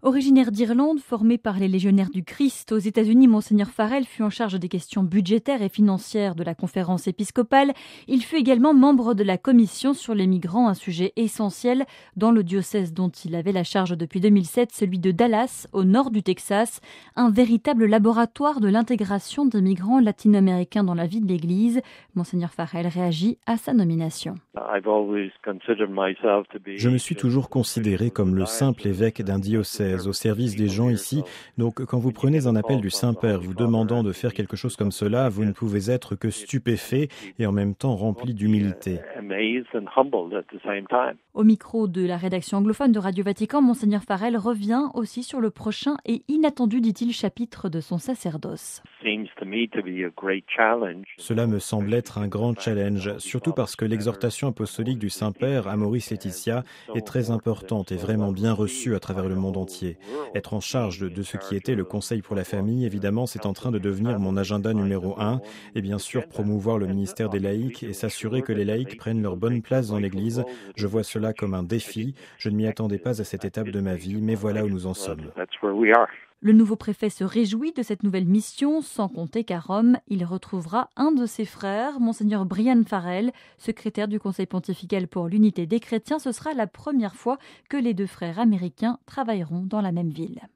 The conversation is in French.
Originaire d'Irlande, formé par les légionnaires du Christ aux États-Unis, Monseigneur Farrell fut en charge des questions budgétaires et financières de la conférence épiscopale. Il fut également membre de la commission sur les migrants, un sujet essentiel dans le diocèse dont il avait la charge depuis 2007, celui de Dallas, au nord du Texas, un véritable laboratoire de l'intégration des migrants latino-américains dans la vie de l'Église. Monseigneur Farrell réagit à sa nomination. Je me suis toujours considéré comme le simple évêque d'un diocèse, au service des gens ici. Donc, quand vous prenez un appel du Saint-Père vous demandant de faire quelque chose comme cela, vous ne pouvez être que stupéfait et en même temps rempli d'humilité. Au micro de la rédaction anglophone de Radio Vatican, Monseigneur Farrell revient aussi sur le prochain et inattendu, dit-il, chapitre de son sacerdoce. Cela me semble être un grand challenge, surtout parce que l'exhortation apostolique du Saint-Père, Amoris Laetitia, est très importante et vraiment bien reçue à travers le monde entier. Être en charge de ce qui était le Conseil pour la famille, évidemment, c'est en train de devenir mon agenda numéro 1, et bien sûr promouvoir le ministère des laïcs et s'assurer que les laïcs prennent leur bonne place dans l'Église. Je vois cela comme un défi. Je ne m'y attendais pas à cette étape de ma vie, mais voilà où nous en sommes. Le nouveau préfet se réjouit de cette nouvelle mission, sans compter qu'à Rome, il retrouvera un de ses frères, Monseigneur Brian Farrell, secrétaire du Conseil pontifical pour l'unité des chrétiens. Ce sera la première fois que les deux frères américains travailleront dans la même ville.